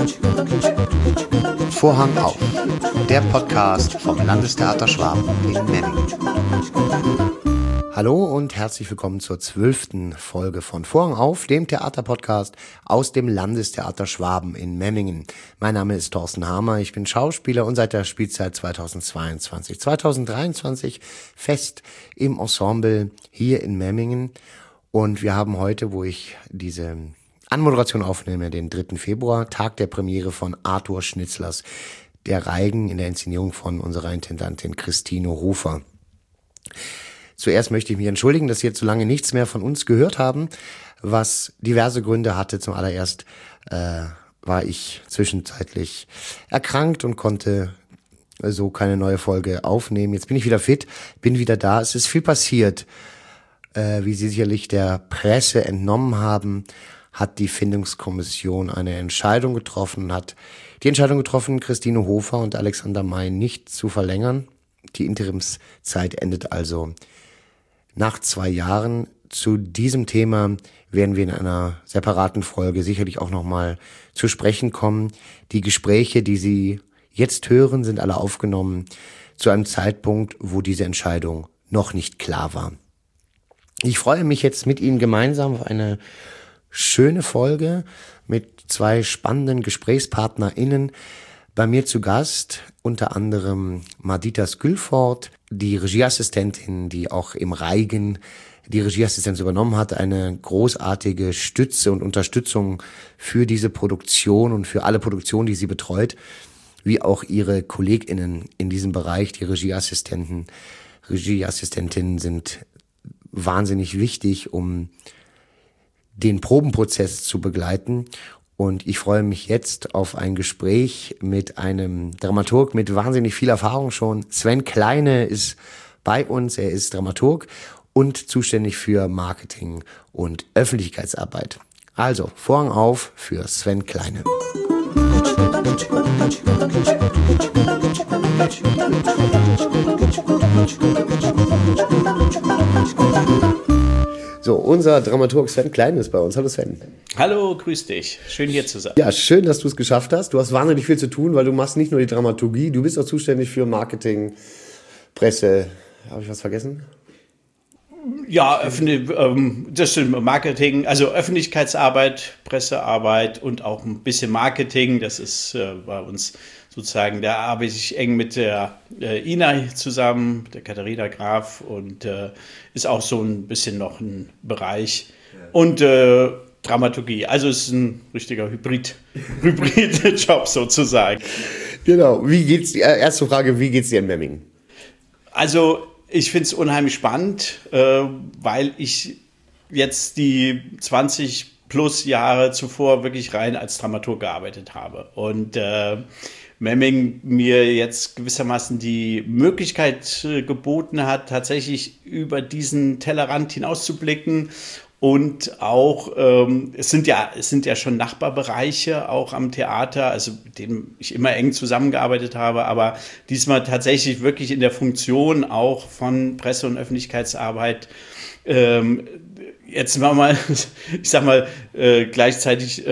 Vorhang auf, der Podcast vom Landestheater Schwaben in Memmingen. Hallo und herzlich willkommen zur 12. Folge von Vorhang auf, dem Theaterpodcast aus dem Landestheater Schwaben in Memmingen. Mein Name ist Thorsten Hamer, ich bin Schauspieler und seit der Spielzeit 2022/2023 fest im Ensemble hier in Memmingen. Und wir haben heute, wo ich diese Anmoderation aufnehme, den 3. Februar, Tag der Premiere von Arthur Schnitzlers Der Reigen in der Inszenierung von unserer Intendantin Christine Rufer. Zuerst möchte ich mich entschuldigen, dass Sie jetzt so lange nichts mehr von uns gehört haben, was diverse Gründe hatte. Zum allererst war ich zwischenzeitlich erkrankt und konnte so keine neue Folge aufnehmen. Jetzt bin ich wieder fit, bin wieder da. Es ist viel passiert. Wie Sie sicherlich der Presse entnommen haben, hat die Findungskommission eine Entscheidung getroffen, Christine Hofer und Alexander May nicht zu verlängern. Die Interimszeit endet also nach 2 Jahren. Zu diesem Thema werden wir in einer separaten Folge sicherlich auch nochmal zu sprechen kommen. Die Gespräche, die Sie jetzt hören, sind alle aufgenommen zu einem Zeitpunkt, wo diese Entscheidung noch nicht klar war. Ich freue mich jetzt mit Ihnen gemeinsam auf eine schöne Folge mit 2 spannenden GesprächspartnerInnen. Bei mir zu Gast unter anderem Madita Skülfort, die Regieassistentin, die auch im Reigen die Regieassistenz übernommen hat, eine großartige Stütze und Unterstützung für diese Produktion und für alle Produktionen, die sie betreut, wie auch ihre KollegInnen in diesem Bereich, die Regieassistentinnen sind wahnsinnig wichtig, um den Probenprozess zu begleiten. Und ich freue mich jetzt auf ein Gespräch mit einem Dramaturg mit wahnsinnig viel Erfahrung schon. Sven Kleine ist bei uns. Er ist Dramaturg und zuständig für Marketing und Öffentlichkeitsarbeit. Also, Vorhang auf für Sven Kleine. So, unser Dramaturg Sven Kleine ist bei uns. Hallo Sven. Hallo, grüß dich. Schön hier zu sein. Ja, schön, dass du es geschafft hast. Du hast wahnsinnig viel zu tun, weil du machst nicht nur die Dramaturgie, du bist auch zuständig für Marketing, Presse. Habe ich was vergessen? Ja, das stimmt, Marketing, also Öffentlichkeitsarbeit, Pressearbeit und auch ein bisschen Marketing. Das ist bei uns sozusagen, da arbeite ich eng mit der Ina zusammen, der Katharina Graf, und ist auch so ein bisschen noch ein Bereich. Und Dramaturgie, also es ist ein richtiger Hybrid-Job sozusagen. Genau, erste Frage, wie geht's dir in Memmingen? Also ich finde es unheimlich spannend, weil ich jetzt die 20 plus Jahre zuvor wirklich rein als Dramaturg gearbeitet habe. Und Memmingen mir jetzt gewissermaßen die Möglichkeit geboten hat, tatsächlich über diesen Tellerrand hinauszublicken. Und auch, es sind ja schon Nachbarbereiche auch am Theater, also mit denen ich immer eng zusammengearbeitet habe, aber diesmal tatsächlich wirklich in der Funktion auch von Presse- und Öffentlichkeitsarbeit, jetzt mal, ich sag mal, gleichzeitig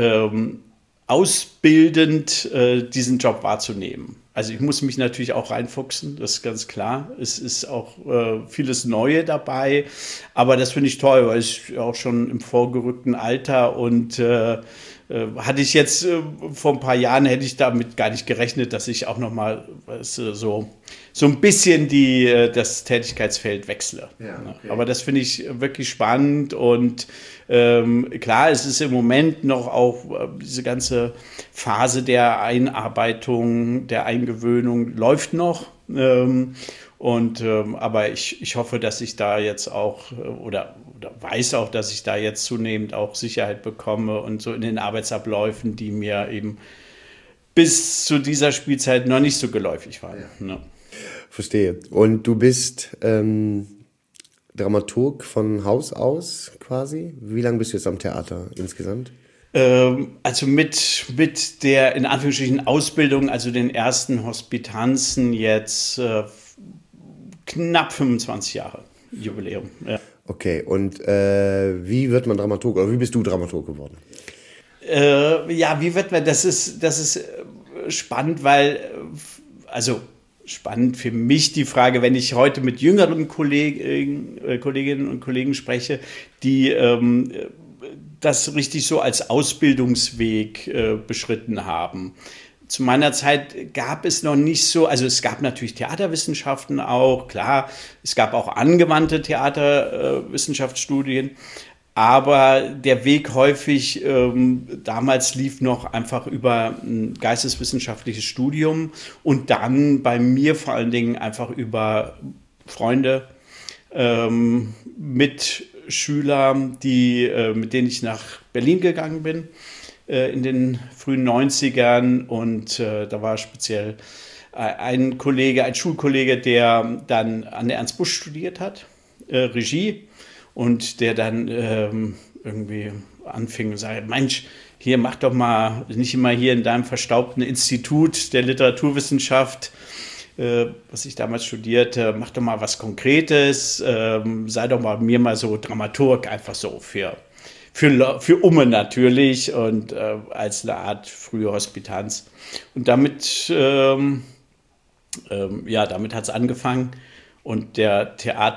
ausbildend diesen Job wahrzunehmen. Also ich muss mich natürlich auch reinfuchsen, das ist ganz klar. Es ist auch vieles Neue dabei, aber das finde ich toll, weil ich auch schon im vorgerückten Alter und hatte ich jetzt vor ein paar Jahren, hätte ich damit gar nicht gerechnet, dass ich auch nochmal so ein bisschen das Tätigkeitsfeld wechsle. Ja, okay. Aber das finde ich wirklich spannend und klar, es ist im Moment noch auch diese ganze Phase der Einarbeitung, der Eingewöhnung läuft noch. Aber ich hoffe, dass ich da jetzt auch oder weiß auch, dass ich da jetzt zunehmend auch Sicherheit bekomme und so in den Arbeitsabläufen, die mir eben bis zu dieser Spielzeit noch nicht so geläufig waren. Ja. Ja. Verstehe. Und du bist Dramaturg von Haus aus quasi? Wie lange bist du jetzt am Theater insgesamt? Also mit der in Anführungsstrichen Ausbildung, also den ersten Hospitanzen jetzt knapp 25 Jahre Jubiläum. Ja. Okay, und wie wird man Dramaturg oder wie bist du Dramaturg geworden? Wie wird man, das ist spannend, weil, also spannend für mich die Frage, wenn ich heute mit jüngeren Kolleginnen und Kollegen spreche, die das richtig so als Ausbildungsweg beschritten haben. Zu meiner Zeit gab es noch nicht so, also es gab natürlich Theaterwissenschaften auch, klar, es gab auch angewandte Theaterwissenschaftsstudien, aber der Weg häufig damals lief noch einfach über ein geisteswissenschaftliches Studium und dann bei mir vor allen Dingen einfach über Freunde, Mitschüler, mit denen ich nach Berlin gegangen bin in den frühen 90ern und da war speziell ein Schulkollege, der dann an der Ernst Busch studiert hat, Regie, und der dann irgendwie anfing und sagte, Mensch, hier mach doch mal, nicht immer hier in deinem verstaubten Institut der Literaturwissenschaft, was ich damals studierte, mach doch mal was Konkretes, sei doch mal mir mal so Dramaturg, einfach so für Umme natürlich und als eine Art frühe Hospitanz. Und damit hat es angefangen und das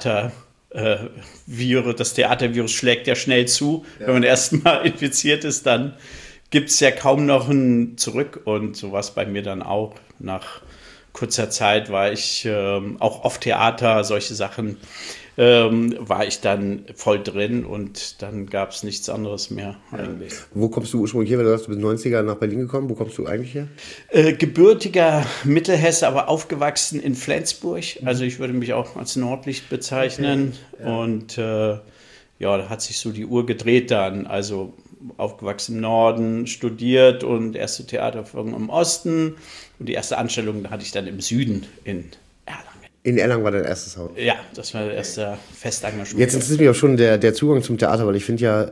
Theatervirus schlägt ja schnell zu. Ja. Wenn man erstmal infiziert ist, dann gibt es ja kaum noch ein Zurück und so war es bei mir dann auch. Nach kurzer Zeit war ich auch auf Theater, solche Sachen war ich dann voll drin und dann gab es nichts anderes mehr eigentlich. Wo kommst du ursprünglich her? Du bist 90er nach Berlin gekommen. Wo kommst du eigentlich her? Gebürtiger Mittelhesse, aber aufgewachsen in Flensburg. Also ich würde mich auch als Nordlicht bezeichnen. Okay. Ja. Und da hat sich so die Uhr gedreht dann. Also aufgewachsen im Norden, studiert und erste Theaterführung im Osten. Und die erste Anstellung hatte ich dann im Süden in Erlangen. In Erlangen war dein erstes Haus? Ja, das war der erste Festengagement. Jetzt interessiert mich auch schon der Zugang zum Theater, weil ich finde ja,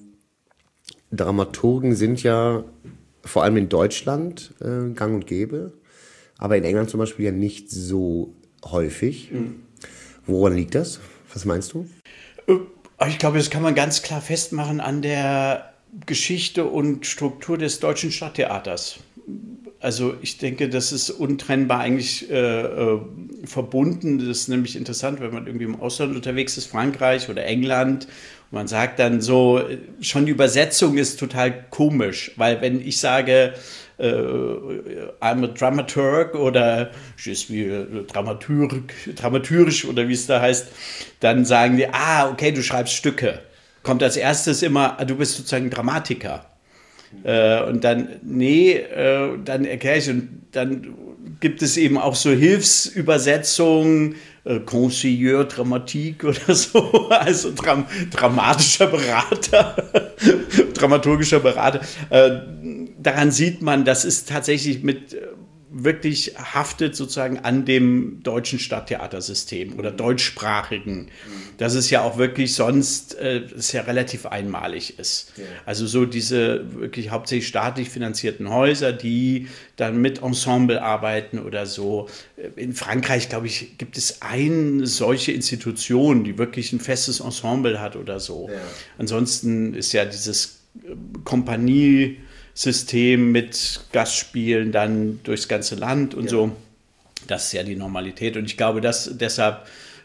Dramaturgen sind ja vor allem in Deutschland gang und gäbe, aber in England zum Beispiel ja nicht so häufig. Mhm. Woran liegt das? Was meinst du? Ich glaube, das kann man ganz klar festmachen an der Geschichte und Struktur des deutschen Stadttheaters. Also ich denke, das ist untrennbar eigentlich verbunden. Das ist nämlich interessant, wenn man irgendwie im Ausland unterwegs ist, Frankreich oder England, und man sagt dann so, schon die Übersetzung ist total komisch, weil wenn ich sage, I'm a dramaturg oder je suis dramaturgisch oder wie es da heißt, dann sagen die, okay, du schreibst Stücke. Kommt als erstes immer, du bist sozusagen Dramatiker. Und dann, dann erkläre ich, und dann gibt es eben auch so Hilfsübersetzungen, Conseiller Dramatique oder so, also dramatischer Berater, dramaturgischer Berater. Daran sieht man, das ist tatsächlich wirklich haftet sozusagen an dem deutschen Stadttheatersystem oder deutschsprachigen, dass es ja auch wirklich sonst es ja relativ einmalig ist. Ja. Also so diese wirklich hauptsächlich staatlich finanzierten Häuser, die dann mit Ensemble arbeiten oder so. In Frankreich, glaube ich, gibt es eine solche Institution, die wirklich ein festes Ensemble hat oder so. Ja. Ansonsten ist ja dieses Kompanie System mit Gastspielen dann durchs ganze Land und so. Das ist ja die Normalität. Und ich glaube, dass deshalb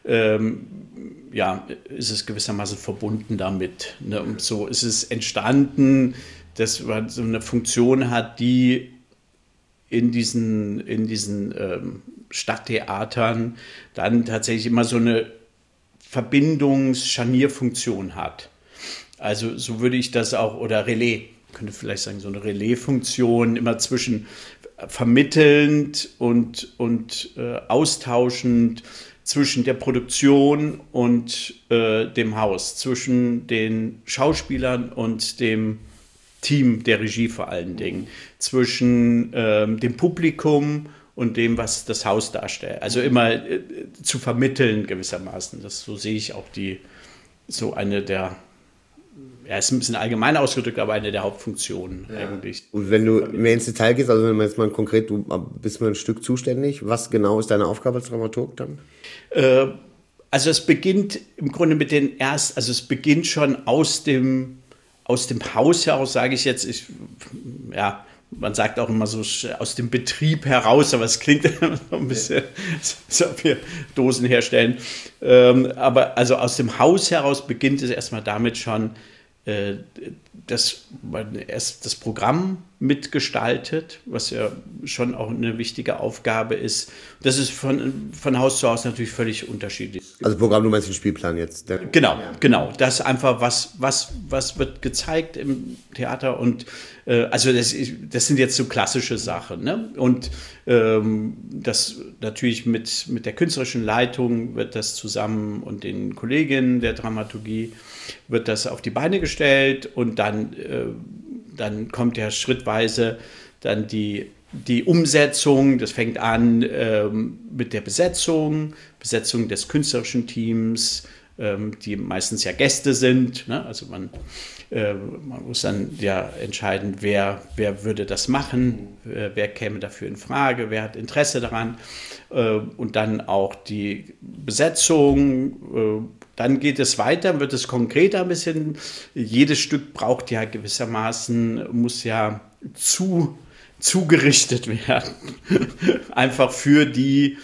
ist es gewissermaßen verbunden damit. Ne? Und so ist es entstanden, dass man so eine Funktion hat, die in diesen Stadttheatern dann tatsächlich immer so eine Scharnierfunktion hat. Also so würde ich das auch, oder Relais, könnte vielleicht sagen, so eine Relais-Funktion immer zwischen vermittelnd und austauschend zwischen der Produktion und dem Haus, zwischen den Schauspielern und dem Team der Regie vor allen Dingen, zwischen dem Publikum und dem, was das Haus darstellt. Also immer zu vermitteln gewissermaßen. So sehe ich auch eine der, ist ein bisschen allgemein ausgedrückt, aber eine der Hauptfunktionen eigentlich. Und wenn du mehr ins Detail gehst, also wenn man jetzt mal konkret, du bist mal ein Stück zuständig, was genau ist deine Aufgabe als Dramaturg dann? Also es beginnt im Grunde es beginnt schon aus dem aus dem Haus heraus, sage ich jetzt, man sagt auch immer so aus dem Betrieb heraus, aber es klingt immer so ein bisschen, als ob wir Dosen herstellen. Aber also aus dem Haus heraus beginnt es erstmal damit schon, dass man erst das Programm mitgestaltet, was ja schon auch eine wichtige Aufgabe ist. Das ist von Haus zu Haus natürlich völlig unterschiedlich. Also Programm, du meinst den Spielplan jetzt? Genau. Das ist einfach, was wird gezeigt im Theater und also das sind jetzt so klassische Sachen. Ne? Und das natürlich mit der künstlerischen Leitung wird das zusammen und den Kolleginnen der Dramaturgie wird das auf die Beine gestellt und dann kommt ja schrittweise dann die Umsetzung. Das fängt an mit der Besetzung des künstlerischen Teams, die meistens ja Gäste sind. Ne? Also man muss dann ja entscheiden, wer würde das machen, wer käme dafür in Frage, wer hat Interesse daran. Und dann auch die Besetzung. Dann geht es weiter, wird es konkreter ein bisschen. Jedes Stück braucht ja gewissermaßen, muss ja zugerichtet werden. Einfach für die,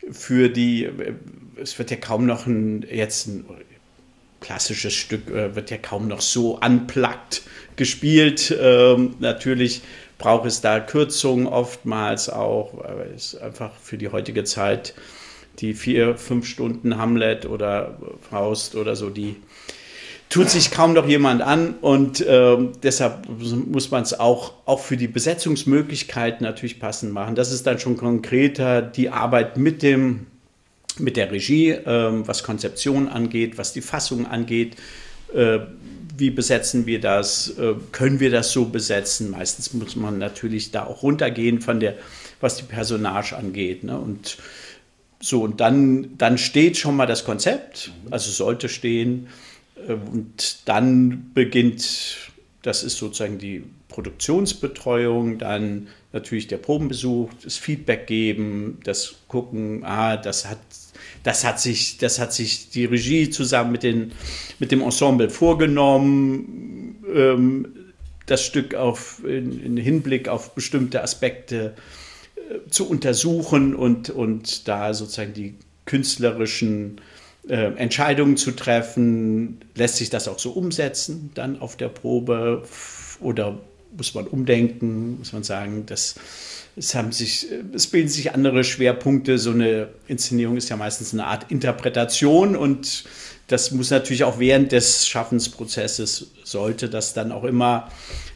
es wird ja kaum noch ein klassisches Stück, wird ja kaum noch so unplugged gespielt. Natürlich braucht es da Kürzungen oftmals auch, weil es einfach für die heutige Zeit die 4-5 Stunden Hamlet oder Faust oder so, die tut sich kaum noch jemand an und deshalb muss man es auch für die Besetzungsmöglichkeiten natürlich passend machen. Das ist dann schon konkreter die Arbeit mit der Regie, was Konzeption angeht, was die Fassung angeht. Wie besetzen wir das? Können wir das so besetzen? Meistens muss man natürlich da auch runtergehen was die Personage angeht. Ne? Und so, und dann steht schon mal das Konzept, also sollte stehen. Und dann beginnt, das ist sozusagen die Produktionsbetreuung, dann natürlich der Probenbesuch, das Feedback geben, das Gucken, das hat sich die Regie zusammen mit dem Ensemble vorgenommen, das Stück in Hinblick auf bestimmte Aspekte zu untersuchen und da sozusagen die künstlerischen Entscheidungen zu treffen. Lässt sich das auch so umsetzen dann auf der Probe oder muss man umdenken, muss man sagen, es bilden sich andere Schwerpunkte. So eine Inszenierung ist ja meistens eine Art Interpretation und das muss natürlich auch während des Schaffensprozesses sollte das dann auch immer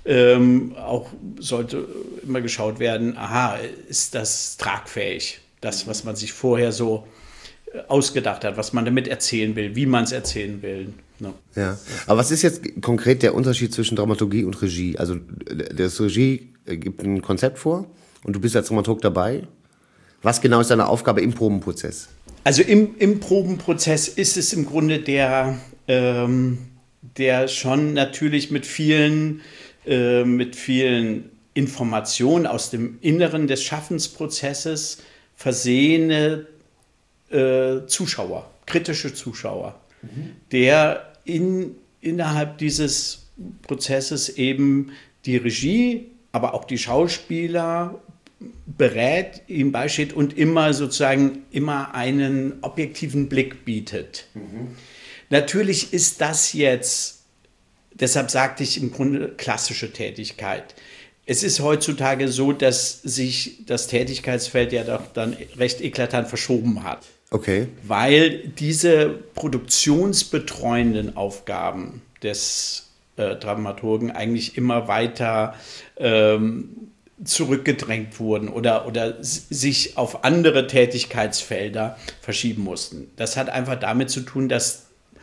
geschaut werden, ist das tragfähig? Das, was man sich vorher so ausgedacht hat, was man damit erzählen will, wie man es erzählen will. No. Ja, aber was ist jetzt konkret der Unterschied zwischen Dramaturgie und Regie? Also das Regie gibt ein Konzept vor und du bist als Dramaturg dabei. Was genau ist deine Aufgabe im Probenprozess? Also im Probenprozess ist es im Grunde der schon natürlich mit vielen Informationen aus dem Inneren des Schaffensprozesses versehene Zuschauer, kritische Zuschauer, der innerhalb dieses Prozesses eben die Regie, aber auch die Schauspieler berät, ihm beisteht und immer einen objektiven Blick bietet. Natürlich ist das jetzt, deshalb sagte ich im Grunde klassische Tätigkeit. Es ist heutzutage so, dass sich das Tätigkeitsfeld ja doch dann recht eklatant verschoben hat. Okay. Weil diese produktionsbetreuenden Aufgaben des Dramaturgen eigentlich immer weiter zurückgedrängt wurden oder sich auf andere Tätigkeitsfelder verschieben mussten. Das hat einfach damit zu tun, dass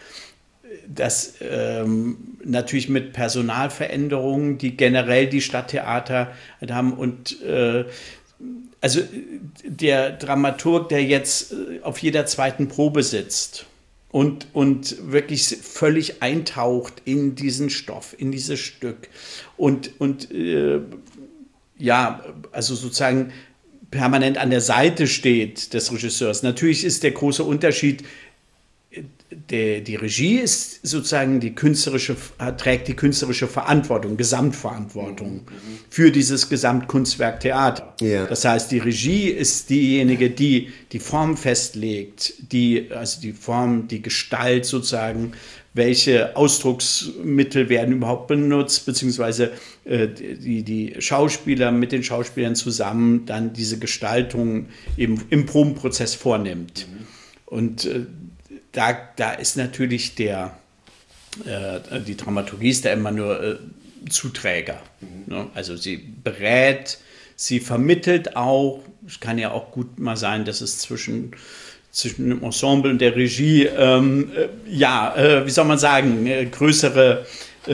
natürlich mit Personalveränderungen, die generell die Stadttheater haben und also der Dramaturg, der jetzt auf jeder zweiten Probe sitzt und wirklich völlig eintaucht in diesen Stoff, in dieses Stück und also sozusagen permanent an der Seite steht des Regisseurs. Natürlich ist der große Unterschied, die Regie ist sozusagen trägt die künstlerische Verantwortung, Gesamtverantwortung für dieses Gesamtkunstwerk Theater. Ja. Das heißt, die Regie ist diejenige, die die Form festlegt, also die Form, die Gestalt sozusagen, welche Ausdrucksmittel werden überhaupt benutzt, beziehungsweise die Schauspieler mit den Schauspielern zusammen dann diese Gestaltung eben im Probenprozess vornimmt. Und da ist natürlich die Dramaturgie ist da immer nur Zuträger. Ne? Also sie berät, sie vermittelt auch. Es kann ja auch gut mal sein, dass es zwischen dem Ensemble und der Regie, wie soll man sagen, größere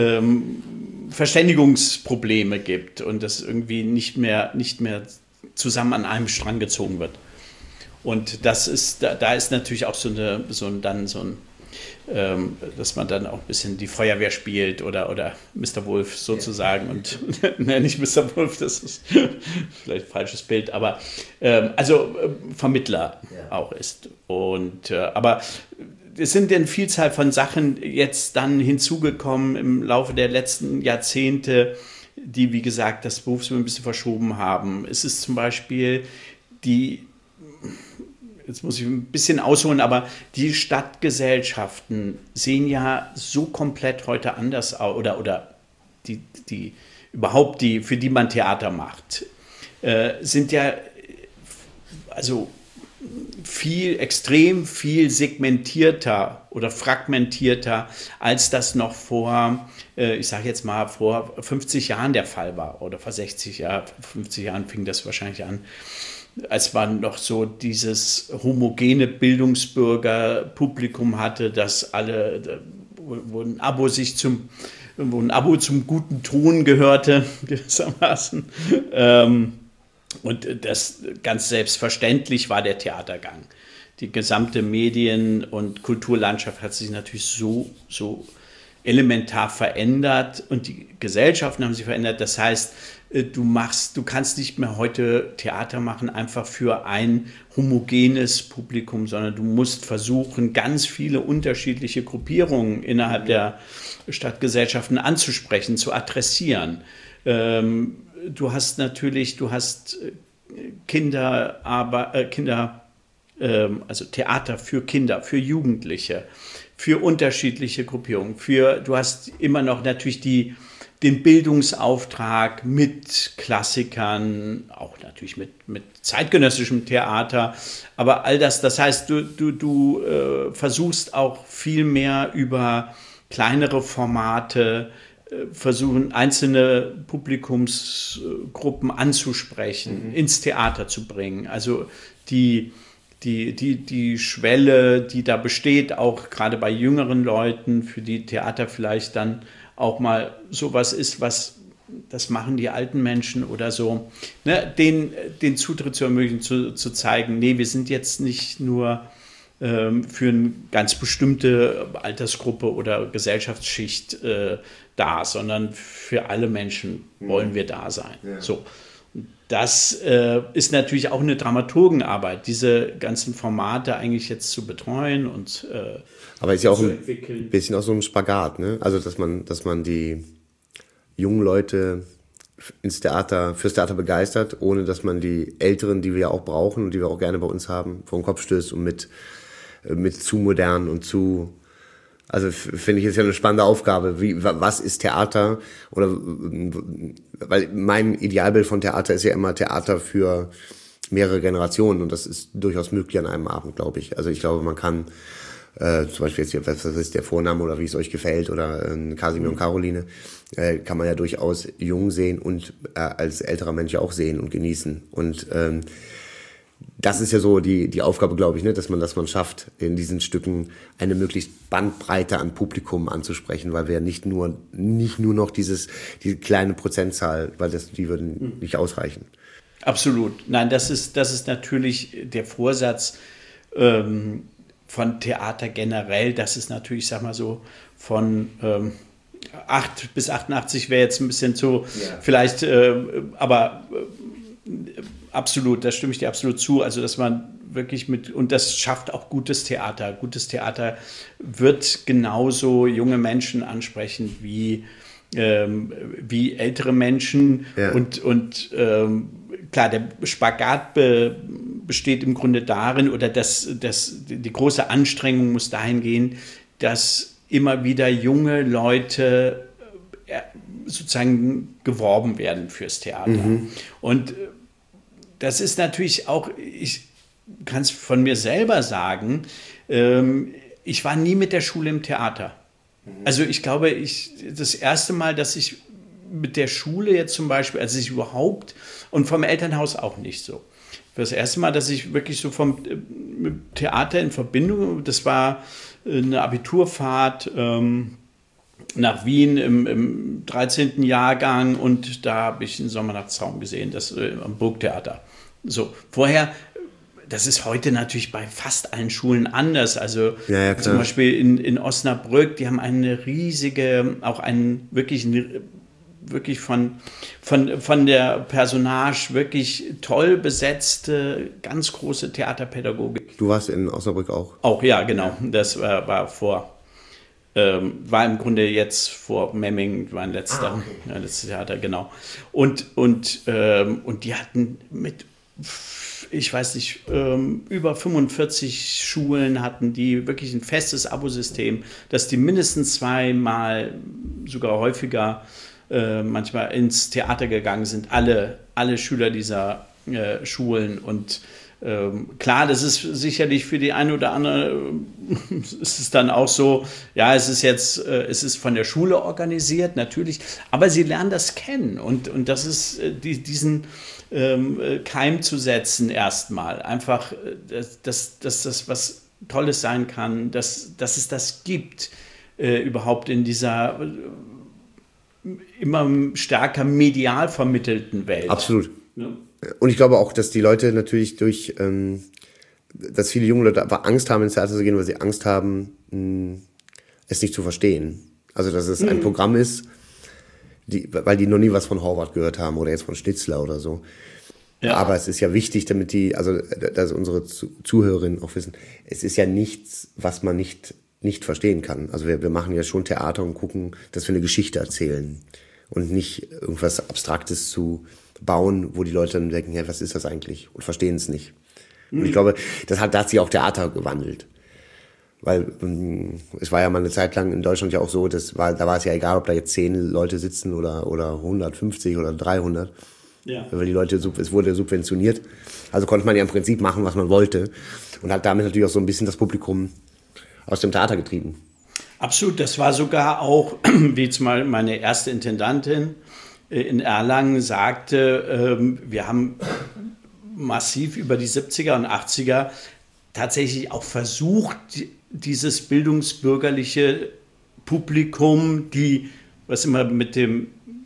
Verständigungsprobleme gibt und das irgendwie nicht mehr zusammen an einem Strang gezogen wird. Und da ist natürlich auch dass man dann auch ein bisschen die Feuerwehr spielt oder Mr. Wolf sozusagen und nicht Mr. Wolf, das ist vielleicht ein falsches Bild, aber Vermittler auch ist. Und aber es sind eine Vielzahl von Sachen jetzt dann hinzugekommen im Laufe der letzten Jahrzehnte, die, wie gesagt, das Berufsbild ein bisschen verschoben haben. Es ist zum Beispiel jetzt muss ich ein bisschen ausholen, aber die Stadtgesellschaften sehen ja so komplett heute anders aus, oder für die man Theater macht, sind ja also extrem viel segmentierter oder fragmentierter, als das noch vor 50 Jahren der Fall war oder vor 60 Jahren, 50 Jahren fing das wahrscheinlich an. Als man noch so dieses homogene Bildungsbürgerpublikum hatte, dass wo ein Abo zum guten Ton gehörte, gewissermaßen. Und das ganz selbstverständlich war der Theatergang. Die gesamte Medien- und Kulturlandschaft hat sich natürlich so elementar verändert und die Gesellschaften haben sich verändert. Das heißt, du kannst nicht mehr heute Theater machen einfach für ein homogenes Publikum, sondern du musst versuchen, ganz viele unterschiedliche Gruppierungen innerhalb der Stadtgesellschaften anzusprechen, zu adressieren. Du hast also Theater für Kinder, für Jugendliche, für unterschiedliche Gruppierungen. Du hast immer noch natürlich den Bildungsauftrag mit Klassikern, auch natürlich mit zeitgenössischem Theater, aber all das heißt, du versuchst auch viel mehr über kleinere Formate, versuchen einzelne Publikumsgruppen anzusprechen, ins Theater zu bringen. Also die Schwelle, die da besteht, auch gerade bei jüngeren Leuten, für die Theater vielleicht dann auch mal sowas ist, das machen die alten Menschen oder so, ne, den Zutritt zu ermöglichen, zu zeigen, nee, wir sind jetzt nicht nur für eine ganz bestimmte Altersgruppe oder Gesellschaftsschicht da, sondern für alle Menschen wollen wir da sein. Ja. So. Das ist natürlich auch eine Dramaturgenarbeit, diese ganzen Formate eigentlich jetzt zu betreuen und aber ist ja auch ein bisschen auch so ein Spagat, ne? Also dass man die jungen Leute fürs Theater begeistert, ohne dass man die Älteren, die wir ja auch brauchen und die wir auch gerne bei uns haben, vor den Kopf stößt und mit zu modern und zu, also finde ich, ist ja eine spannende Aufgabe. Was ist Theater? Oder weil mein Idealbild von Theater ist ja immer Theater für mehrere Generationen und das ist durchaus möglich an einem Abend, glaube ich. Also ich glaube, man kann zum Beispiel jetzt, was ist der Vorname oder wie es euch gefällt oder Kasimir und Caroline, kann man ja durchaus jung sehen und als älterer Mensch auch sehen und genießen. Und das ist ja so die Aufgabe, glaube ich, ne, dass man schafft, in diesen Stücken eine möglichst Bandbreite an Publikum anzusprechen, weil wir ja nicht nur noch diese kleine Prozentzahl, weil die würden nicht ausreichen. Absolut. Nein, das ist natürlich der Vorsatz von Theater generell. Das ist natürlich, sag mal so, von 8 bis 88 wäre jetzt ein bisschen zu, vielleicht, aber absolut, da stimme ich dir absolut zu. Also, dass man wirklich und das schafft auch gutes Theater. Gutes Theater wird genauso junge Menschen ansprechen wie ältere Menschen. Ja. Und klar, der Spagat besteht im Grunde darin, oder die große Anstrengung muss dahin gehen, dass immer wieder junge Leute sozusagen geworben werden fürs Theater. Und das ist natürlich auch, ich kann es von mir selber sagen, ich war nie mit der Schule im Theater. Also ich glaube, das erste Mal, dass ich mit der Schule jetzt zum Beispiel, also ich überhaupt, und vom Elternhaus auch nicht so. Das erste Mal, dass ich wirklich so mit Theater in Verbindung, das war eine Abiturfahrt nach Wien im 13. Jahrgang, und da habe ich den Sommernachtstraum gesehen, das am Burgtheater. So, vorher, das ist heute natürlich bei fast allen Schulen anders. Also zum Beispiel in Osnabrück, die haben eine riesige, auch wirklich von der Personage wirklich toll besetzte, ganz große Theaterpädagogik. Du warst in Osnabrück auch? Auch, ja, genau. Das war im Grunde jetzt vor Memmingen, war ein letztes Theater, genau. Und die hatten ich weiß nicht, über 45 Schulen hatten die wirklich ein festes Abosystem, dass die mindestens zweimal, sogar häufiger, manchmal ins Theater gegangen sind, alle Schüler dieser Schulen. Und klar, das ist sicherlich für die eine oder andere, ist es dann auch so, ja, es ist von der Schule organisiert, natürlich, aber sie lernen das kennen, und das ist diesen Keim zu setzen erstmal, einfach, dass das was Tolles sein kann, dass es das gibt, überhaupt in dieser immer stärker medial vermittelten Welt. Absolut. Ja. Und ich glaube auch, dass die Leute natürlich dass viele junge Leute einfach Angst haben, ins Theater zu gehen, weil sie Angst haben, es nicht zu verstehen. Also, dass es ein Programm ist, weil die noch nie was von Horvath gehört haben oder jetzt von Schnitzler oder so. Ja. Aber es ist ja wichtig, dass unsere Zuhörerinnen auch wissen, es ist ja nichts, was man nicht verstehen kann. Also wir machen ja schon Theater und gucken, dass wir eine Geschichte erzählen und nicht irgendwas Abstraktes zu bauen, wo die Leute dann denken, ja, was ist das eigentlich? Und verstehen es nicht. Und ich glaube, da hat sich auch Theater gewandelt. Weil es war ja mal eine Zeit lang in Deutschland ja auch so, da war es ja egal, ob da jetzt 10 Leute sitzen oder 150 oder 300. Ja. Weil die Leute, es wurde subventioniert. Also konnte man ja im Prinzip machen, was man wollte. Und hat damit natürlich auch so ein bisschen das Publikum aus dem Theater getrieben. Absolut, das war sogar auch, wie jetzt mal meine erste Intendantin in Erlangen sagte, wir haben massiv über die 70er und 80er tatsächlich auch versucht, dieses bildungsbürgerliche Publikum, was immer mit dem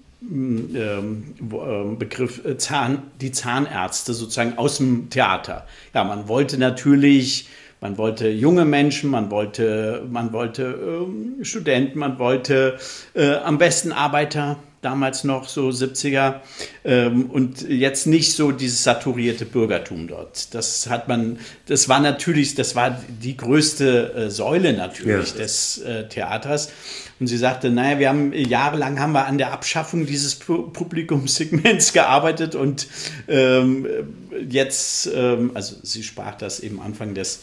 Begriff die Zahnärzte sozusagen aus dem Theater. Ja, man wollte junge Menschen, man wollte Studenten, man wollte am besten Arbeiter, damals noch so 70er, und jetzt nicht so dieses saturierte Bürgertum dort. Das war die größte Säule natürlich des Theaters. Und sie sagte, jahrelang haben wir an der Abschaffung dieses Publikumssegments gearbeitet, und jetzt, also sie sprach das eben Anfang des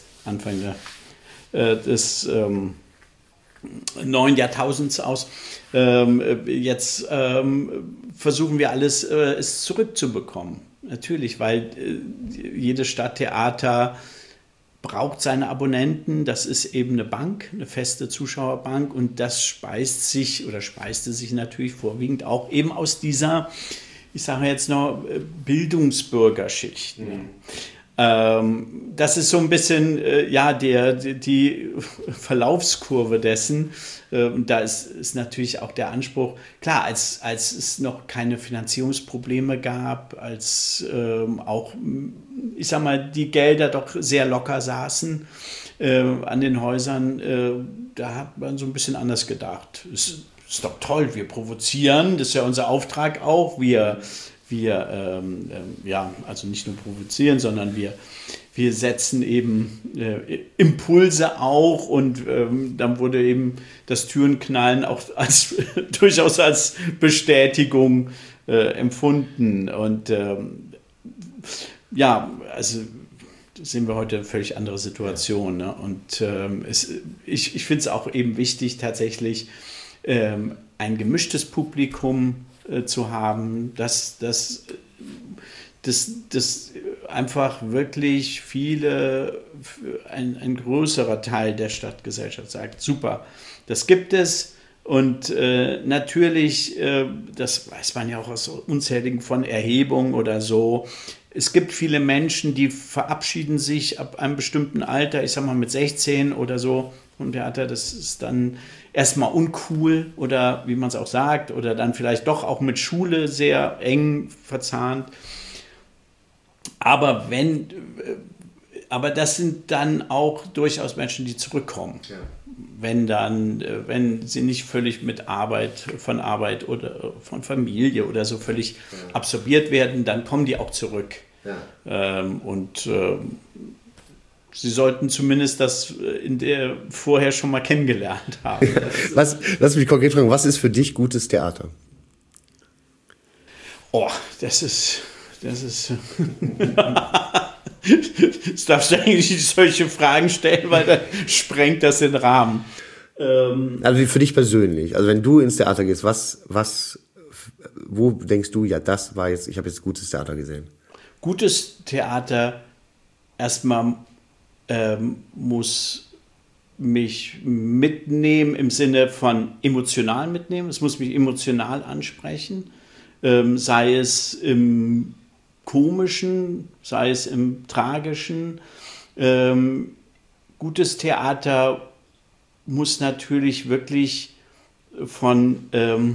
neuen Jahrtausends aus. Jetzt versuchen wir alles, es zurückzubekommen. Natürlich, weil jedes Stadttheater braucht seine Abonnenten. Das ist eben eine Bank, eine feste Zuschauerbank, und das speiste sich natürlich vorwiegend auch eben aus dieser, ich sage jetzt noch, Bildungsbürgerschicht. Das ist so ein bisschen die Verlaufskurve dessen. Da ist natürlich auch der Anspruch, klar, als es noch keine Finanzierungsprobleme gab, als auch, ich sag mal, die Gelder doch sehr locker saßen an den Häusern, da hat man so ein bisschen anders gedacht. Es ist doch toll, wir provozieren, das ist ja unser Auftrag auch, wir also nicht nur provozieren, sondern wir setzen eben Impulse auch und dann wurde eben das Türenknallen auch durchaus als Bestätigung empfunden. Und also sehen wir heute eine völlig andere Situation. Ne? Und ich finde es auch eben wichtig, tatsächlich ein gemischtes Publikum zu haben, dass einfach wirklich ein größerer Teil der Stadtgesellschaft sagt, super, das gibt es. Und natürlich, das weiß man ja auch aus unzähligen von Erhebungen oder so, es gibt viele Menschen, die verabschieden sich ab einem bestimmten Alter, ich sag mal mit 16 oder so vom Theater, das ist dann erstmal uncool oder wie man es auch sagt, oder dann vielleicht doch auch mit Schule sehr eng verzahnt. Aber das sind dann auch durchaus Menschen, die zurückkommen. Ja. Wenn sie nicht völlig von Arbeit oder von Familie oder so völlig absorbiert werden, dann kommen die auch zurück. Ja. Sie sollten zumindest das vorher schon mal kennengelernt haben. Lass mich konkret fragen, was ist für dich gutes Theater? Oh, das ist das darfst du eigentlich nicht solche Fragen stellen, weil dann sprengt das den Rahmen. Also für dich persönlich, also wenn du ins Theater gehst, wo denkst du, ja, das war jetzt, ich habe jetzt gutes Theater gesehen? Gutes Theater, erstmal muss mich mitnehmen im Sinne von emotional mitnehmen. Es muss mich emotional ansprechen, sei es im Komischen, sei es im Tragischen. Gutes Theater muss natürlich wirklich von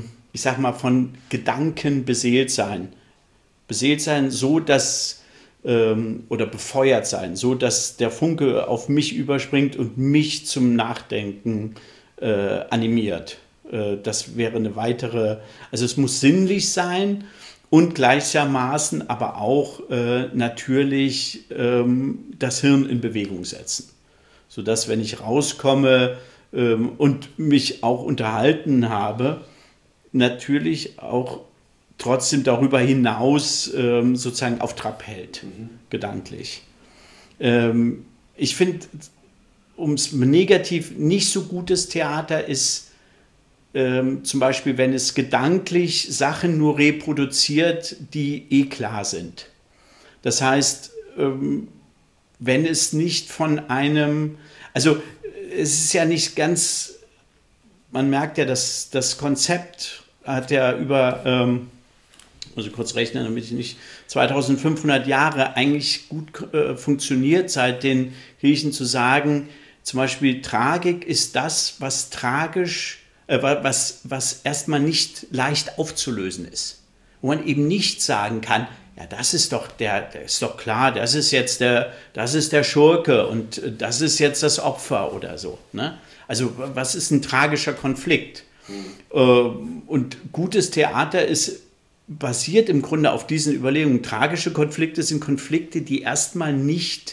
Gedanken beseelt sein. Beseelt sein, so dass oder befeuert sein, so dass der Funke auf mich überspringt und mich zum Nachdenken animiert. Das wäre eine weitere, also es muss sinnlich sein und gleichermaßen aber auch natürlich das Hirn in Bewegung setzen. Sodass, wenn ich rauskomme und mich auch unterhalten habe, natürlich auch trotzdem darüber hinaus sozusagen auf Trab hält, gedanklich. Ich finde, negativ nicht so gutes Theater ist zum Beispiel, wenn es gedanklich Sachen nur reproduziert, die klar sind. Das heißt, wenn es nicht von einem, also es ist ja nicht ganz, man merkt ja, dass das Konzept hat ja über, muss ich kurz rechnen, damit ich nicht, 2500 Jahre eigentlich gut funktioniert, seit den Griechen zu sagen, zum Beispiel Tragik ist das, was tragisch, was erstmal nicht leicht aufzulösen ist. Wo man eben nicht sagen kann, ja, das ist doch ist doch klar, das ist der Schurke und das ist jetzt das Opfer oder so. Ne? Also was ist ein tragischer Konflikt? Und gutes Theater basiert im Grunde auf diesen Überlegungen. Tragische Konflikte sind Konflikte, die erstmal nicht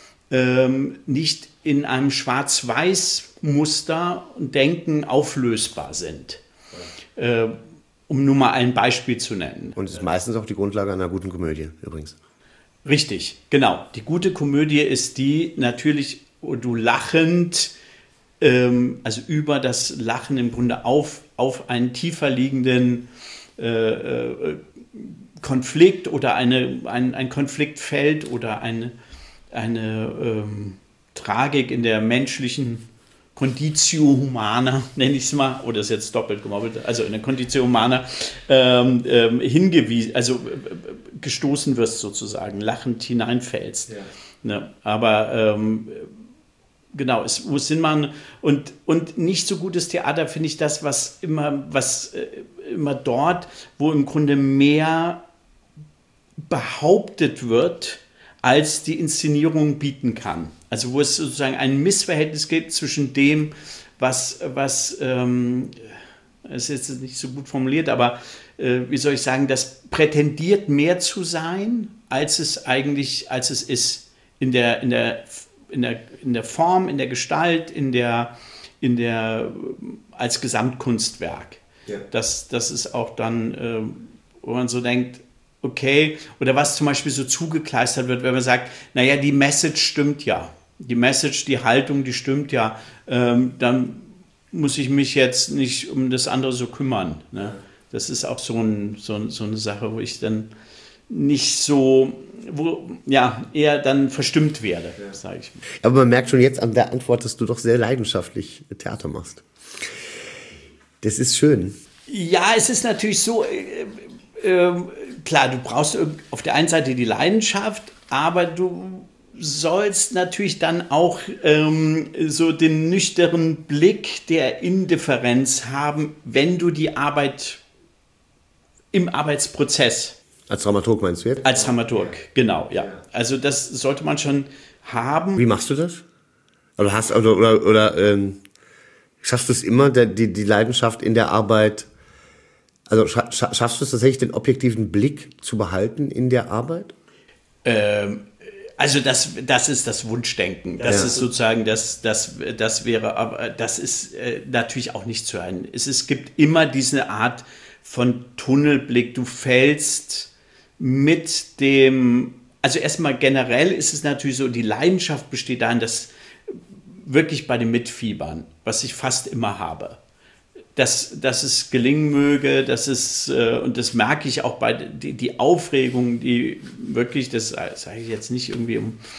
in einem Schwarz-Weiß-Muster und Denken auflösbar sind. Um nur mal ein Beispiel zu nennen. Und es ist meistens auch die Grundlage einer guten Komödie übrigens. Richtig, genau. Die gute Komödie ist die natürlich, wo du lachend, also über das Lachen im Grunde auf einen tiefer liegenden Konflikt oder ein Konfliktfeld oder eine Tragik in der menschlichen Conditio Humana, nenne ich es mal, oder ist jetzt doppelt gemoppelt, also in der Conditio Humana hingewiesen, also gestoßen wirst sozusagen, lachend hineinfällst. Ja. Ne? Aber genau, es muss Sinn machen und nicht so gutes Theater finde ich das, was immer dort, wo im Grunde mehr behauptet wird, als die Inszenierung bieten kann. Also wo es sozusagen ein Missverhältnis gibt zwischen dem, was das ist jetzt nicht so gut formuliert, aber wie soll ich sagen, das prätendiert mehr zu sein, als es ist in der Form, in der Gestalt, als Gesamtkunstwerk. Ja. Das ist auch dann, wo man so denkt, okay, oder was zum Beispiel so zugekleistert wird, wenn man sagt, naja, die Message stimmt ja. Die Message, die Haltung, die stimmt ja. Dann muss ich mich jetzt nicht um das andere so kümmern. Ne? Das ist auch so eine Sache, wo ich dann nicht so, eher dann verstimmt werde, sage ich mal. Aber man merkt schon jetzt an der Antwort, dass du doch sehr leidenschaftlich Theater machst. Das ist schön. Ja, es ist natürlich so, klar, du brauchst auf der einen Seite die Leidenschaft, aber du sollst natürlich dann auch so den nüchternen Blick der Indifferenz haben, wenn du die Arbeit im Arbeitsprozess. Als Dramaturg meinst du jetzt? Als Dramaturg, genau, ja. Also das sollte man schon haben. Wie machst du das? Oder schaffst du es immer, die Leidenschaft in der Arbeit, also schaffst du es tatsächlich, den objektiven Blick zu behalten in der Arbeit? Also das ist das Wunschdenken. Das ist sozusagen, das wäre, aber das ist natürlich auch nicht zu einem. Es gibt immer diese Art von Tunnelblick. Du fällst mit dem, also erstmal generell ist es natürlich so, die Leidenschaft besteht darin, dass wirklich bei dem Mitfiebern, was ich fast immer habe, dass es gelingen möge, und das merke ich auch bei die Aufregung, die wirklich, das sage ich jetzt nicht irgendwie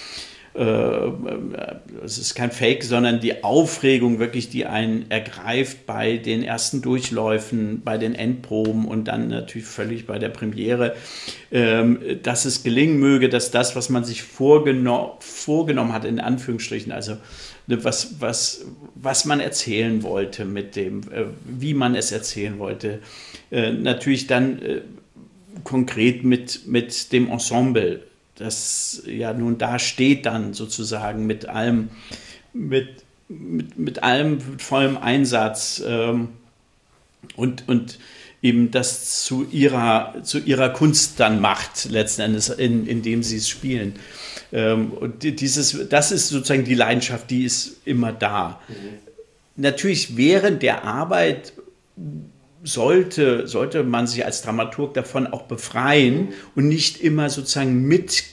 es ist kein Fake, sondern die Aufregung wirklich, die einen ergreift bei den ersten Durchläufen, bei den Endproben und dann natürlich völlig bei der Premiere, dass es gelingen möge, dass das, was man sich vorgenommen hat, in Anführungsstrichen, also was man erzählen wollte mit dem, wie man es erzählen wollte, natürlich dann konkret mit dem Ensemble, das ja nun da steht dann sozusagen mit allem, mit vollem Einsatz und eben das zu ihrer Kunst dann macht, letzten Endes, indem sie es spielen. Und das ist sozusagen die Leidenschaft, die ist immer da. Natürlich während der Arbeit sollte man sich als Dramaturg davon auch befreien und nicht immer sozusagen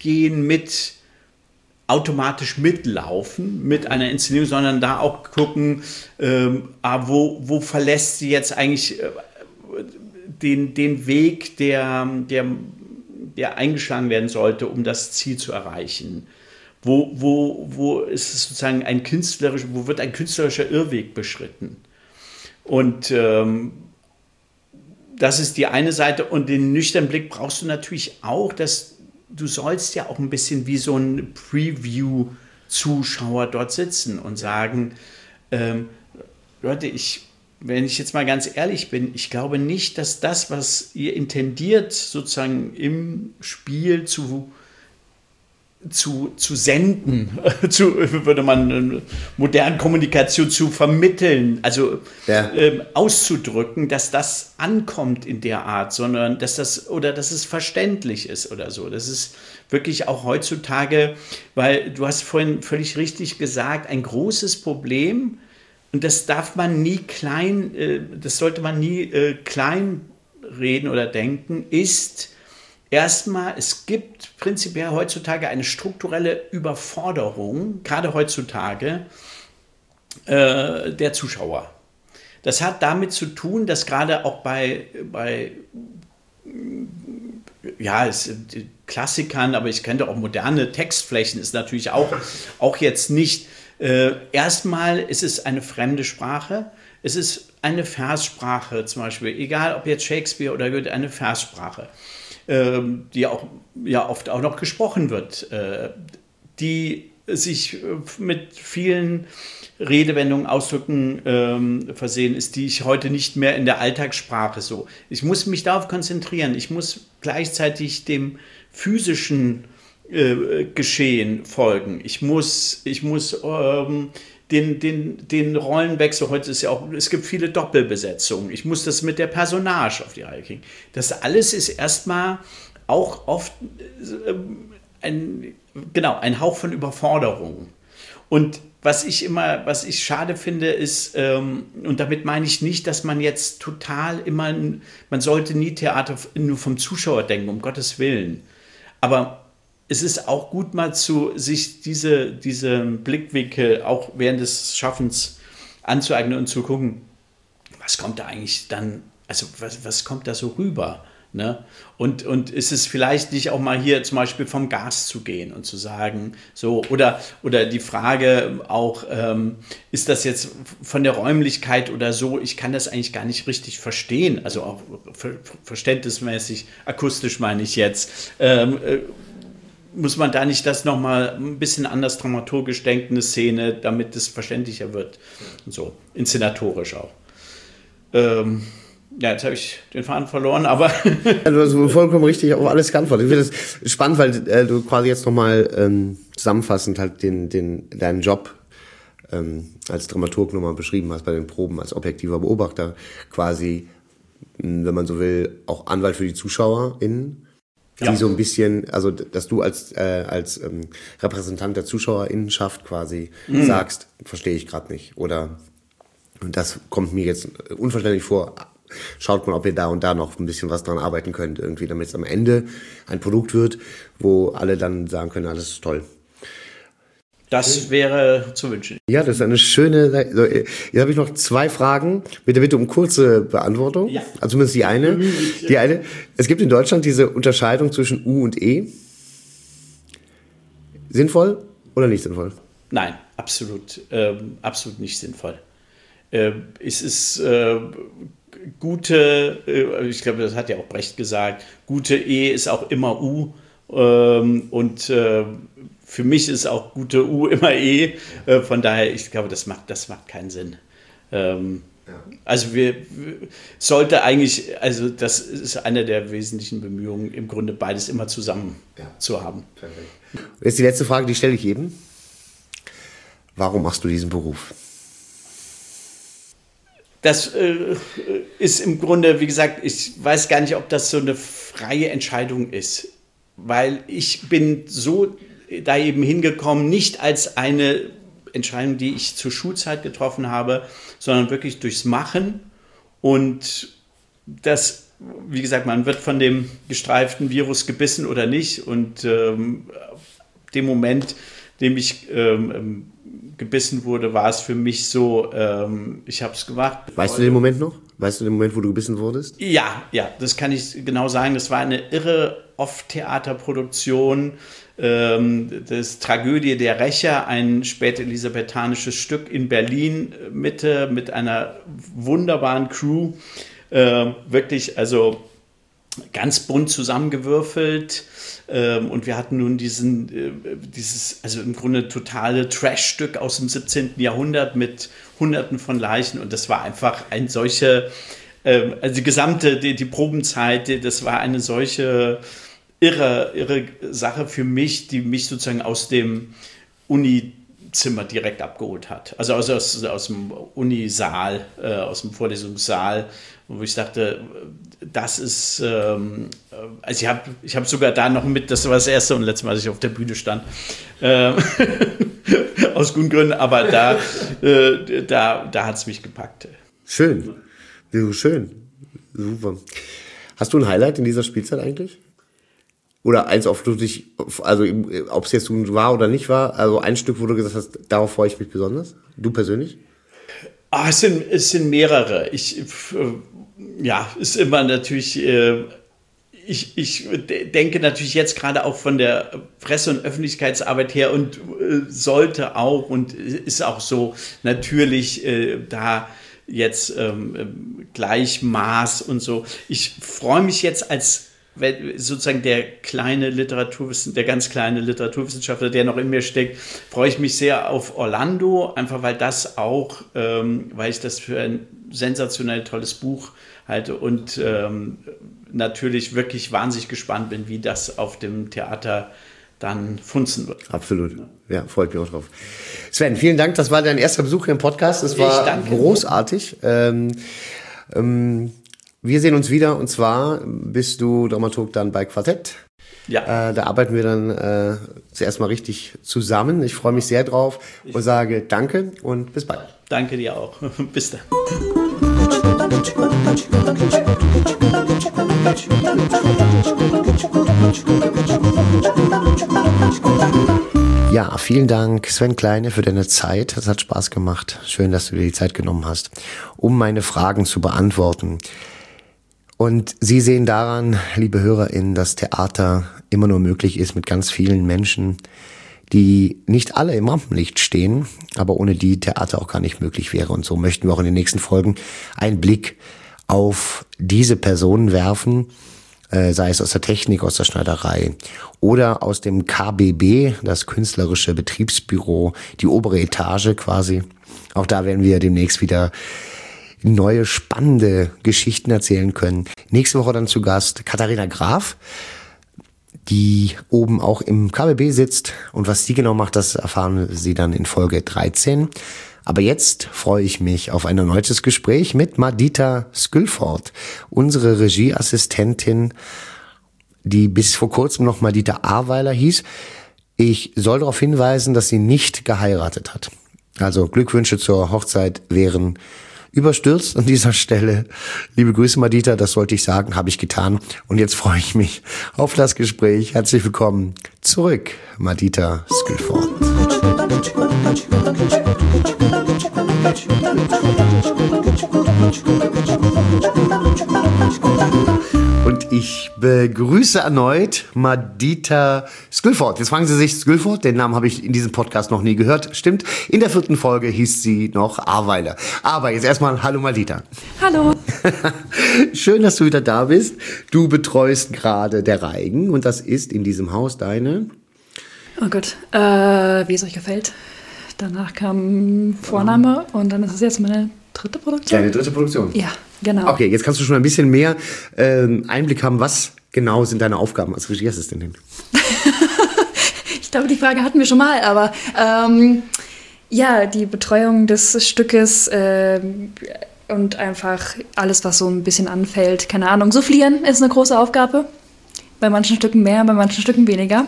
automatisch mitlaufen mit einer Inszenierung, sondern da auch gucken, wo verlässt sie jetzt eigentlich den Weg, der eingeschlagen werden sollte, um das Ziel zu erreichen. Wo ist es sozusagen wo wird ein künstlerischer Irrweg beschritten? Und das ist die eine Seite, und den nüchternen Blick brauchst du natürlich auch, dass du sollst ja auch ein bisschen wie so ein Preview-Zuschauer dort sitzen und sagen, Leute, wenn ich jetzt mal ganz ehrlich bin, ich glaube nicht, dass das, was ihr intendiert, sozusagen im Spiel zu senden, würde man modernen Kommunikation zu vermitteln, also auszudrücken, dass das ankommt in der Art, sondern dass es verständlich ist oder so. Das ist wirklich auch heutzutage, weil du hast vorhin völlig richtig gesagt, ein großes Problem, und das sollte man nie klein reden oder denken, ist erstmal, es gibt prinzipiell heutzutage eine strukturelle Überforderung, gerade heutzutage, der Zuschauer. Das hat damit zu tun, dass gerade auch bei Klassikern, aber ich könnte auch moderne Textflächen, ist natürlich auch jetzt nicht, erstmal ist es eine fremde Sprache, es ist eine Verssprache zum Beispiel, egal ob jetzt Shakespeare oder Goethe, eine Verssprache, die auch oft auch noch gesprochen wird, die sich mit vielen Redewendungen, Ausdrücken versehen ist, die ich heute nicht mehr in der Alltagssprache so. Ich muss mich darauf konzentrieren. Ich muss gleichzeitig dem physischen Geschehen folgen. Ich muss den Rollenwechsel. Heute ist ja auch, es gibt viele Doppelbesetzungen. Ich muss das mit der Personage auf die Reihe kriegen. Das alles ist erstmal auch oft ein Hauch von Überforderung. Und was ich schade finde, ist, und damit meine ich nicht, dass man jetzt man sollte nie Theater nur vom Zuschauer denken, um Gottes Willen. Aber es ist auch gut, mal sich diese Blickwinkel auch während des Schaffens anzueignen und zu gucken, was kommt da eigentlich dann, also was kommt da so rüber? Ne? Und ist es vielleicht nicht auch mal hier zum Beispiel vom Gas zu gehen und zu sagen, so, oder die Frage auch, ist das jetzt von der Räumlichkeit oder so, ich kann das eigentlich gar nicht richtig verstehen, also auch verständnismäßig, akustisch meine ich jetzt, muss man da nicht das nochmal ein bisschen anders dramaturgisch denken, eine Szene, damit es verständlicher wird und so, inszenatorisch auch. Ja, jetzt habe ich den Faden verloren, aber... Du hast vollkommen richtig auf alles geantwortet. Ich finde das spannend, weil du quasi jetzt nochmal zusammenfassend halt deinen Job als Dramaturg nochmal beschrieben hast bei den Proben, als objektiver Beobachter quasi, wenn man so will, auch Anwalt für die ZuschauerInnen, die so ein bisschen, also dass du als Repräsentant der ZuschauerInnenschaft quasi sagst, verstehe ich gerade nicht oder das kommt mir jetzt unverständlich vor. Schaut mal, ob ihr da und da noch ein bisschen was dran arbeiten könnt, irgendwie, damit es am Ende ein Produkt wird, wo alle dann sagen können, alles ist toll. Das wäre zu wünschen. Ja, das ist eine schöne... So, jetzt habe ich noch 2 Fragen mit der Bitte um kurze Beantwortung. Ja. Also zumindest die eine. Es gibt in Deutschland diese Unterscheidung zwischen U und E. Sinnvoll oder nicht sinnvoll? Nein, absolut nicht sinnvoll. Es ist... gute, ich glaube, das hat ja auch Brecht gesagt, gute E ist auch immer U und für mich ist auch gute U immer E. Von daher, ich glaube, das macht keinen Sinn. Also sollte eigentlich, also das ist eine der wesentlichen Bemühungen, im Grunde beides immer zusammen zu haben. Perfekt. Jetzt die letzte Frage, die stelle ich jedem. Warum machst du diesen Beruf? Das ist im Grunde, wie gesagt, ich weiß gar nicht, ob das so eine freie Entscheidung ist, weil ich bin so da eben hingekommen, nicht als eine Entscheidung, die ich zur Schulzeit getroffen habe, sondern wirklich durchs Machen und das, wie gesagt, man wird von dem gestreiften Virus gebissen oder nicht und dem Moment, dem ich gebissen wurde, war es für mich so, ich habe es gemacht. Weißt du den Moment noch? Weißt du den Moment, wo du gebissen wurdest? Ja, das kann ich genau sagen. Das war eine irre Off-Theaterproduktion, das Tragödie der Rächer, ein spätelisabethanisches Stück in Berlin Mitte mit einer wunderbaren Crew. Wirklich, also ganz bunt zusammengewürfelt. Und wir hatten nun dieses, also im Grunde totale Trash-Stück aus dem 17. Jahrhundert mit Hunderten von Leichen. Und das war einfach ein solche, also die gesamte, die Probenzeit, das war eine solche irre Sache für mich, die mich sozusagen aus dem Unizimmer direkt abgeholt hat. Also aus dem Unisaal, aus dem Vorlesungssaal, wo ich dachte, das ist, also ich hab sogar da noch mit, das war das erste und letzte Mal, dass ich auf der Bühne stand, aus guten Gründen, aber da hat es mich gepackt. Schön, schön, super. Hast du ein Highlight in dieser Spielzeit eigentlich? Oder eins, auf du dich, also ob es jetzt war oder nicht war, also ein Stück, wo du gesagt hast, darauf freue ich mich besonders, du persönlich? Es sind mehrere. Ist immer natürlich, ich denke natürlich jetzt gerade auch von der Presse- und Öffentlichkeitsarbeit her und sollte auch und ist auch so natürlich da jetzt Gleichmaß und so. Ich freue mich jetzt als sozusagen der ganz kleine Literaturwissenschaftler, der noch in mir steckt, freue ich mich sehr auf Orlando, einfach weil das auch, weil ich das für ein sensationell tolles Buch halte und natürlich wirklich wahnsinnig gespannt bin, wie das auf dem Theater dann funzen wird. Absolut. Ja, freut mich auch drauf. Sven, vielen Dank. Das war dein erster Besuch hier im Podcast. Das war großartig. Wir sehen uns wieder, und zwar bist du Dramaturg dann bei Quartett. Ja. Da arbeiten wir dann zuerst mal richtig zusammen. Ich freue mich sehr drauf und sage danke und bis bald. Danke dir auch. Bis dann. Ja, vielen Dank, Sven Kleine, für deine Zeit. Es hat Spaß gemacht. Schön, dass du dir die Zeit genommen hast, um meine Fragen zu beantworten. Und Sie sehen daran, liebe HörerInnen, dass Theater immer nur möglich ist mit ganz vielen Menschen, die nicht alle im Rampenlicht stehen, aber ohne die Theater auch gar nicht möglich wäre. Und so möchten wir auch in den nächsten Folgen einen Blick auf diese Personen werfen, sei es aus der Technik, aus der Schneiderei oder aus dem KBB, das künstlerische Betriebsbüro, die obere Etage quasi. Auch da werden wir demnächst wieder neue, spannende Geschichten erzählen können. Nächste Woche dann zu Gast Katharina Graf, die oben auch im KBB sitzt. Und was sie genau macht, das erfahren Sie dann in Folge 13. Aber jetzt freue ich mich auf ein erneutes Gespräch mit Madita Skülfort, unsere Regieassistentin, die bis vor kurzem noch Madita Ahrweiler hieß. Ich soll darauf hinweisen, dass sie nicht geheiratet hat. Also Glückwünsche zur Hochzeit wären überstürzt an dieser Stelle. Liebe Grüße, Madita, das sollte ich sagen, habe ich getan. Und jetzt freue ich mich auf das Gespräch. Herzlich willkommen zurück, Madita Skülfort. Und ich begrüße erneut Madita Skülfort. Jetzt fragen Sie sich, Skülfort, den Namen habe ich in diesem Podcast noch nie gehört. Stimmt, in der 4. Folge hieß sie noch Ahrweiler. Aber jetzt erstmal, hallo Madita. Hallo. Schön, dass du wieder da bist. Du betreust gerade der Reigen und das ist in diesem Haus deine... Oh Gott, wie es euch gefällt. Danach kam Vorname und dann ist es jetzt meine 3. Produktion. Deine 3. Produktion? Ja, genau. Okay, jetzt kannst du schon ein bisschen mehr Einblick haben, was genau sind deine Aufgaben als Regieassistentin? Ich glaube, die Frage hatten wir schon mal, aber ja, die Betreuung des Stückes und einfach alles, was so ein bisschen anfällt. Keine Ahnung, soufflieren ist eine große Aufgabe. Bei manchen Stücken mehr, bei manchen Stücken weniger.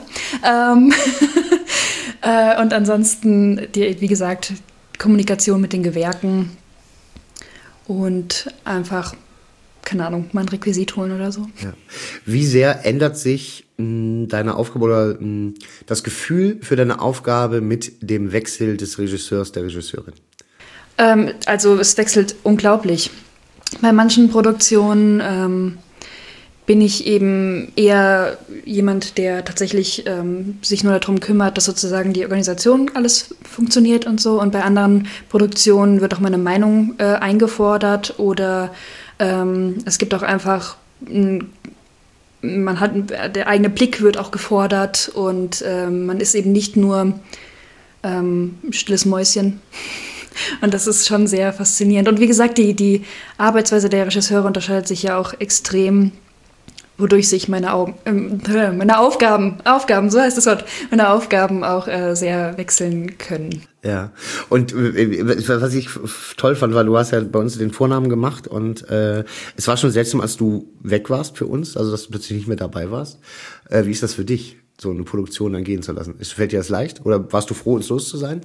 Und ansonsten, wie gesagt, Kommunikation mit den Gewerken und einfach, keine Ahnung, mal ein Requisit holen oder so. Ja. Wie sehr ändert sich deine Aufgabe oder das Gefühl für deine Aufgabe mit dem Wechsel des Regisseurs, der Regisseurin? Also es wechselt unglaublich. Bei manchen Produktionen bin ich eben eher jemand, der tatsächlich sich nur darum kümmert, dass sozusagen die Organisation alles funktioniert und so. Und bei anderen Produktionen wird auch meine Meinung eingefordert oder es gibt auch einfach, der eigene Blick wird auch gefordert und man ist eben nicht nur stilles Mäuschen. Und das ist schon sehr faszinierend. Und wie gesagt, die Arbeitsweise der Regisseure unterscheidet sich ja auch extrem, wodurch sich meine Aufgaben, so heißt das Wort, meine Aufgaben auch sehr wechseln können. Ja, und was ich toll fand, war, du hast ja bei uns den Vornamen gemacht und es war schon seltsam, als du weg warst für uns, also dass du plötzlich nicht mehr dabei warst. Wie ist das für dich, so eine Produktion dann gehen zu lassen? Fällt dir das leicht oder warst du froh, uns los zu sein?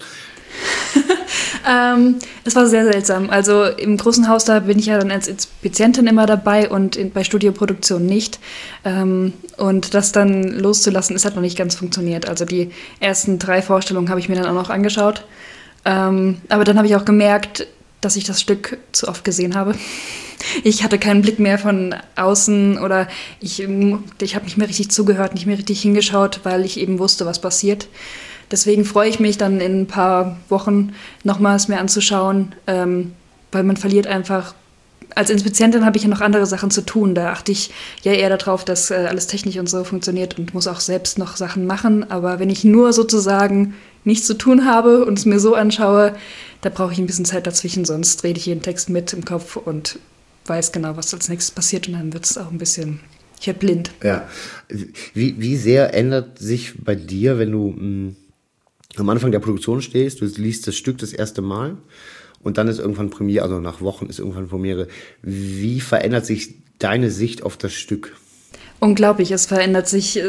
Es war sehr seltsam. Also im großen Haus, da bin ich ja dann als Inspizientin immer dabei und bei Studioproduktion nicht. Und das dann loszulassen, es hat noch nicht ganz funktioniert. Also die ersten 3 Vorstellungen habe ich mir dann auch noch angeschaut. Aber dann habe ich auch gemerkt, dass ich das Stück zu oft gesehen habe. Ich hatte keinen Blick mehr von außen oder ich habe nicht mehr richtig zugehört, nicht mehr richtig hingeschaut, weil ich eben wusste, was passiert. Deswegen freue ich mich dann in ein paar Wochen nochmals mehr anzuschauen, weil man verliert einfach. Als Inspizientin habe ich ja noch andere Sachen zu tun. Da achte ich ja eher darauf, dass alles technisch und so funktioniert und muss auch selbst noch Sachen machen. Aber wenn ich nur sozusagen nichts zu tun habe und es mir so anschaue, da brauche ich ein bisschen Zeit dazwischen, sonst rede ich jeden Text mit im Kopf und weiß genau, was als nächstes passiert und dann wird es auch ein bisschen ich werde blind. Ja. Wie sehr ändert sich bei dir, wenn du am Anfang der Produktion stehst, du liest das Stück das erste Mal und dann ist irgendwann Premiere, also nach Wochen ist irgendwann Premiere. Wie verändert sich deine Sicht auf das Stück? Unglaublich, es verändert sich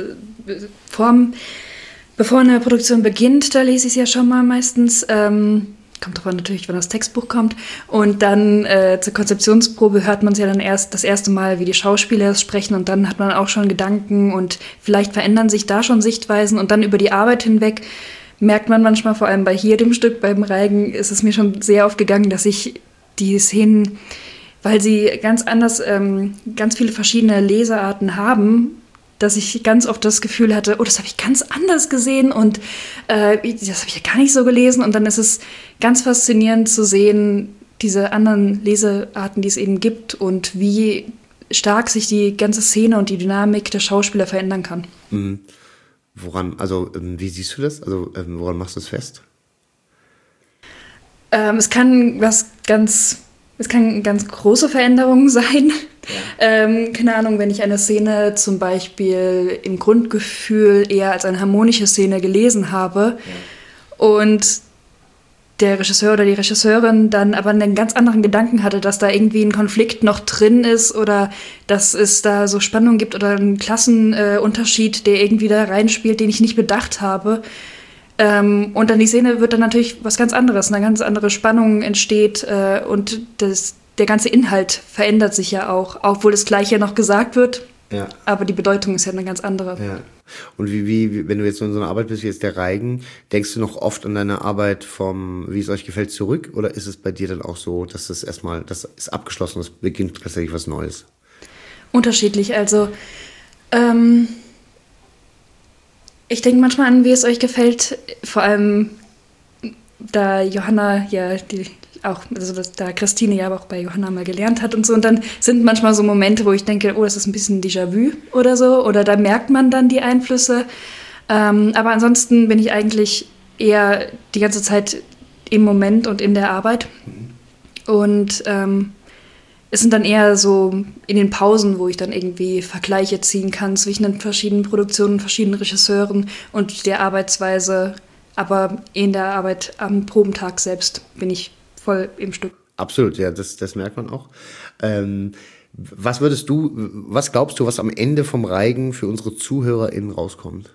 bevor eine Produktion beginnt, da lese ich es ja schon mal meistens. Kommt davon natürlich, wenn das Textbuch kommt. Und dann zur Konzeptionsprobe hört man es ja dann erst das erste Mal, wie die Schauspieler es sprechen. Und dann hat man auch schon Gedanken und vielleicht verändern sich da schon Sichtweisen. Und dann über die Arbeit hinweg merkt man manchmal, vor allem bei hier dem Stück, beim Reigen, ist es mir schon sehr aufgegangen, dass ich die Szenen, weil sie ganz anders, ganz viele verschiedene Lesearten haben, dass ich ganz oft das Gefühl hatte, oh, das habe ich ganz anders gesehen und das habe ich ja gar nicht so gelesen. Und dann ist es ganz faszinierend zu sehen, diese anderen Lesearten, die es eben gibt und wie stark sich die ganze Szene und die Dynamik der Schauspieler verändern kann. Mhm. Wie siehst du das? Also woran machst du es fest? Es kann ganz große Veränderungen sein. Ja. Keine Ahnung, wenn ich eine Szene zum Beispiel im Grundgefühl eher als eine harmonische Szene gelesen habe und der Regisseur oder die Regisseurin dann aber einen ganz anderen Gedanken hatte, dass da irgendwie ein Konflikt noch drin ist oder dass es da so Spannung gibt oder einen Klassenunterschied, der irgendwie da reinspielt, den ich nicht bedacht habe. Und dann die Szene wird dann natürlich was ganz anderes, eine ganz andere Spannung entsteht und der ganze Inhalt verändert sich ja auch, obwohl das Gleiche noch gesagt wird, aber die Bedeutung ist ja eine ganz andere. Ja. Und wie, wenn du jetzt in so einer Arbeit bist wie jetzt der Reigen, denkst du noch oft an deine Arbeit vom Wie es euch gefällt zurück oder ist es bei dir dann auch so, dass das ist abgeschlossen, es beginnt tatsächlich was Neues? Unterschiedlich, also ich denke manchmal an, wie es euch gefällt, vor allem da Johanna da Christine ja auch bei Johanna mal gelernt hat und so. Und dann sind manchmal so Momente, wo ich denke, oh, das ist ein bisschen Déjà-vu oder so. Oder da merkt man dann die Einflüsse. Aber ansonsten bin ich eigentlich eher die ganze Zeit im Moment und in der Arbeit. Und es sind dann eher so in den Pausen, wo ich dann irgendwie Vergleiche ziehen kann zwischen den verschiedenen Produktionen, verschiedenen Regisseuren und der Arbeitsweise. Aber in der Arbeit am Probentag selbst bin ich voll im Stück. Absolut, ja, das merkt man auch. Was glaubst du, was am Ende vom Reigen für unsere ZuhörerInnen rauskommt?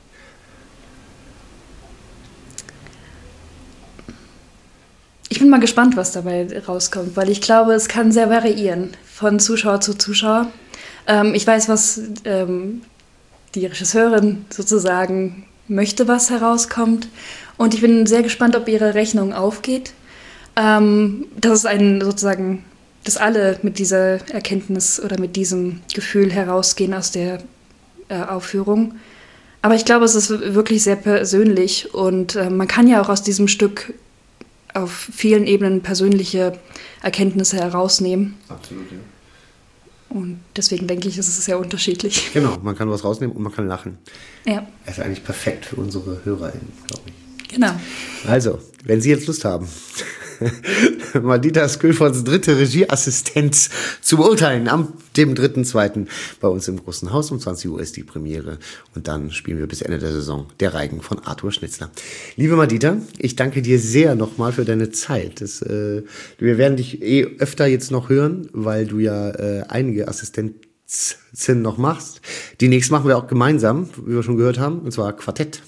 Ich bin mal gespannt, was dabei rauskommt, weil ich glaube, es kann sehr variieren von Zuschauer zu Zuschauer. Ich weiß, was die Regisseurin sozusagen möchte, was herauskommt. Und ich bin sehr gespannt, ob ihre Rechnung aufgeht. Dass alle mit dieser Erkenntnis oder mit diesem Gefühl herausgehen aus der Aufführung. Aber ich glaube, es ist wirklich sehr persönlich und man kann ja auch aus diesem Stück auf vielen Ebenen persönliche Erkenntnisse herausnehmen. Absolut, ja. Und deswegen denke ich, ist es sehr unterschiedlich. Genau, man kann was rausnehmen und man kann lachen. Ja. Das ist eigentlich perfekt für unsere HörerInnen, glaube ich. Genau. Also, wenn Sie jetzt Lust haben, Madita Skülfords dritte Regieassistenz zu beurteilen. Am dem 3.2. bei uns im Großen Haus um 20 Uhr ist die Premiere. Und dann spielen wir bis Ende der Saison Der Reigen von Arthur Schnitzler. Liebe Madita, ich danke dir sehr nochmal für deine Zeit. Wir werden dich öfter jetzt noch hören, weil du ja einige Assistenzen noch machst. Die nächste machen wir auch gemeinsam, wie wir schon gehört haben, und zwar Quartett.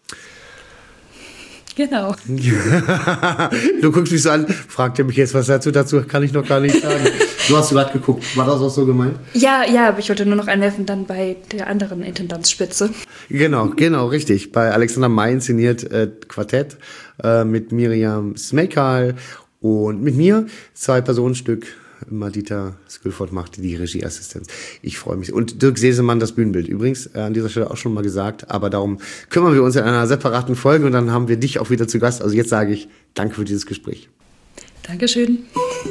Genau. Du guckst mich so an, fragt ihr mich jetzt was dazu kann ich noch gar nicht sagen. Du hast gerade geguckt, war das auch so gemeint? Ja, aber ich wollte nur noch einwerfen, dann bei der anderen Intendanzspitze. Genau, richtig. Bei Alexander May inszeniert Quartett mit Miriam Smekal und mit mir 2-Personenstück. Madita Skülfort macht die Regieassistenz. Ich freue mich. Und Dirk Sesemann das Bühnenbild. Übrigens, an dieser Stelle auch schon mal gesagt, aber darum kümmern wir uns in einer separaten Folge und dann haben wir dich auch wieder zu Gast. Also jetzt sage ich, danke für dieses Gespräch. Dankeschön.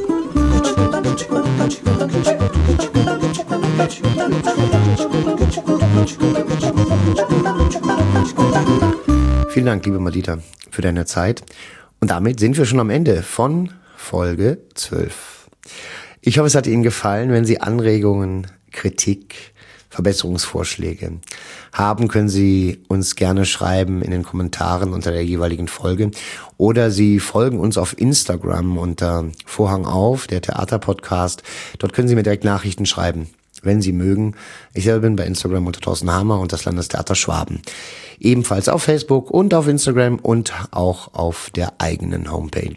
Vielen Dank, liebe Madita, für deine Zeit. Und damit sind wir schon am Ende von Folge 12. Ich hoffe, es hat Ihnen gefallen. Wenn Sie Anregungen, Kritik, Verbesserungsvorschläge haben, können Sie uns gerne schreiben in den Kommentaren unter der jeweiligen Folge. Oder Sie folgen uns auf Instagram unter Vorhang auf, der Theaterpodcast. Dort können Sie mir direkt Nachrichten schreiben, wenn Sie mögen. Ich selber bin bei Instagram unter Thorsten Hammer und das Landestheater Schwaben. Ebenfalls auf Facebook und auf Instagram und auch auf der eigenen Homepage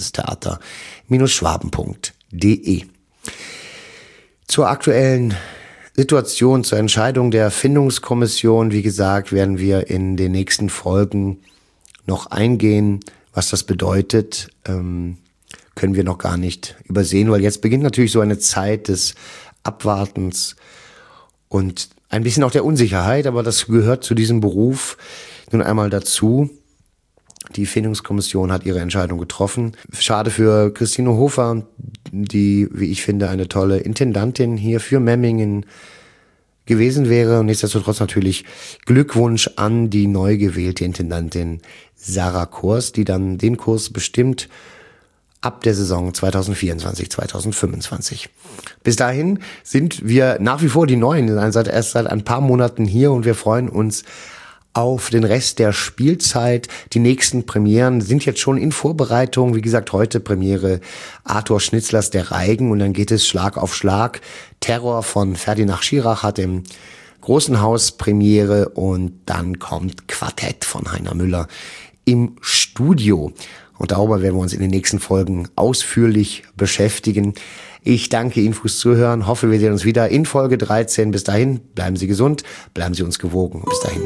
landestheater-schwaben.de. Zur aktuellen Situation, zur Entscheidung der Findungskommission, wie gesagt, werden wir in den nächsten Folgen noch eingehen. Was das bedeutet, können wir noch gar nicht übersehen, weil jetzt beginnt natürlich so eine Zeit des Abwartens und ein bisschen auch der Unsicherheit, aber das gehört zu diesem Beruf nun einmal dazu. Die Findungskommission hat ihre Entscheidung getroffen. Schade für Christine Hofer, die, wie ich finde, eine tolle Intendantin hier für Memmingen gewesen wäre. Und nichtsdestotrotz natürlich Glückwunsch an die neu gewählte Intendantin Sarah Kors, die dann den Kurs bestimmt ab der Saison 2024/2025. Bis dahin sind wir nach wie vor die Neuen, erst seit ein paar Monaten hier und wir freuen uns auf den Rest der Spielzeit. Die nächsten Premieren sind jetzt schon in Vorbereitung. Wie gesagt, heute Premiere Arthur Schnitzlers Der Reigen und dann geht es Schlag auf Schlag. Terror von Ferdinand Schirach hat im Großen Haus Premiere und dann kommt Quartett von Heiner Müller im Studio. Und darüber werden wir uns in den nächsten Folgen ausführlich beschäftigen. Ich danke Ihnen fürs Zuhören, hoffe, wir sehen uns wieder in Folge 13. Bis dahin, bleiben Sie gesund, bleiben Sie uns gewogen. Bis dahin,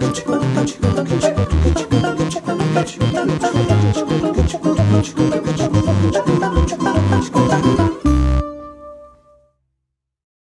ciao.